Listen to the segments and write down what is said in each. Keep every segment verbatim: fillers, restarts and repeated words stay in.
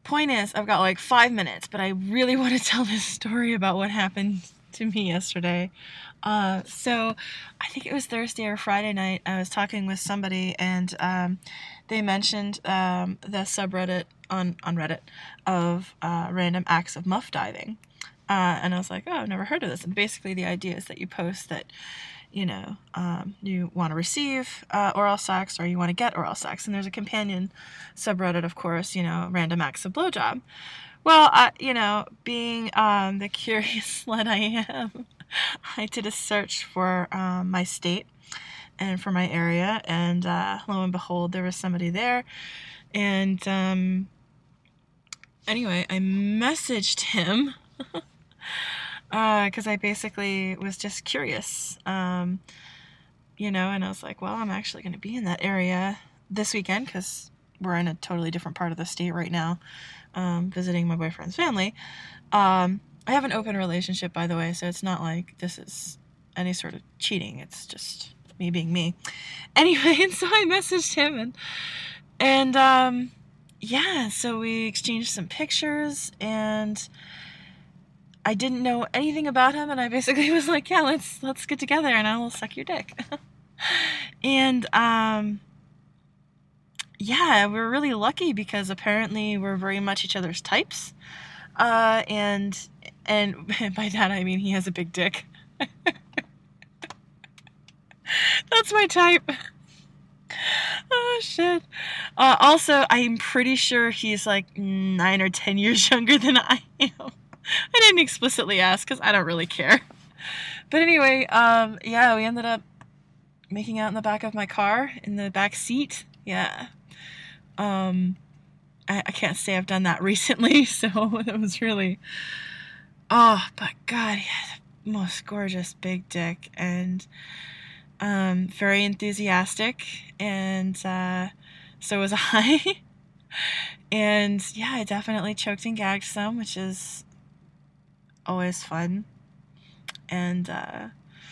point is, I've got like five minutes, but I really want to tell this story about what happened to me yesterday. Uh, so I think it was Thursday or Friday night. I was talking with somebody, and um, they mentioned um, the subreddit on, on Reddit of uh, random acts of muff diving. Uh, and I was like, oh, I've never heard of this. And basically the idea is that you post that, you know, um, you want to receive uh, oral sex or you want to get oral sex. And there's a companion subreddit, of course, you know, random acts of blowjob. Well, I, you know, being um, the curious slut I am, I did a search for um, my state and for my area. And uh, lo and behold, there was somebody there. And um, anyway, I messaged him because uh, I basically was just curious, um, you know, and I was like, well, I'm actually going to be in that area this weekend because we're in a totally different part of the state right now, um, visiting my boyfriend's family. Um, I have an open relationship, by the way, so it's not like this is any sort of cheating. It's just me being me. Anyway, and so I messaged him, and, and um, yeah, so we exchanged some pictures, and I didn't know anything about him, and I basically was like, yeah, let's let's get together and I will suck your dick. And um yeah, we're really lucky because apparently we're very much each other's types. Uh and and by that I mean he has a big dick. That's my type. Oh shit. Uh, also, I'm pretty sure he's like nine or ten years younger than I am. I didn't explicitly ask because I don't really care. But anyway, um, yeah, we ended up making out in the back of my car, in the back seat. Yeah. Um, I, I can't say I've done that recently, so it was really... Oh, but God, he had the most gorgeous big dick, and um, very enthusiastic, and uh, so was I. And yeah, I definitely choked and gagged some, which is always fun. And uh,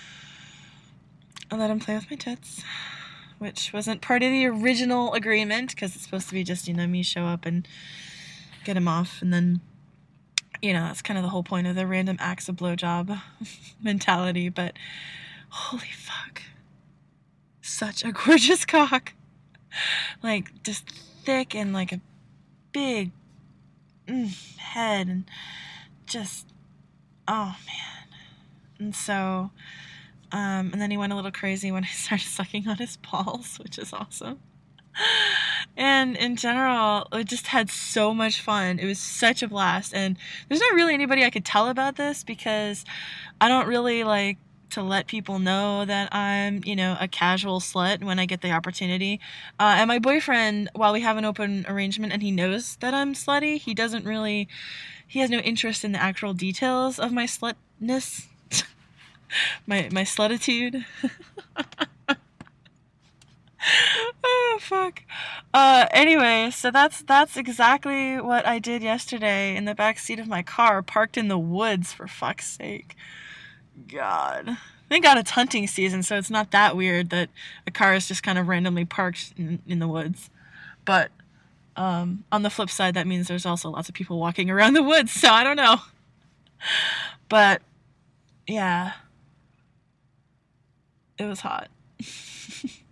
I let him play with my tits, which wasn't part of the original agreement because it's supposed to be just, you know, me show up and get him off, and then, you know, that's kind of the whole point of the random acts of blowjob mentality. But holy fuck, such a gorgeous cock, like just thick and like a big mm, head, and just, oh man. And so um and then he went a little crazy when I started sucking on his balls, which is awesome. And in general, I just had so much fun. It was such a blast, and there's not really anybody I could tell about this because I don't really like to let people know that I'm, you know, a casual slut when I get the opportunity. Uh, and my boyfriend, while we have an open arrangement and he knows that I'm slutty, he doesn't really, he has no interest in the actual details of my slutness, my, my slutitude. Oh, fuck. Uh, anyway, so that's, that's exactly what I did yesterday in the backseat of my car, parked in the woods, for fuck's sake. God. Thank God it's hunting season, so it's not that weird that a car is just kind of randomly parked in, in the woods. But um, on the flip side, that means there's also lots of people walking around the woods, so I don't know. But, yeah. It was hot.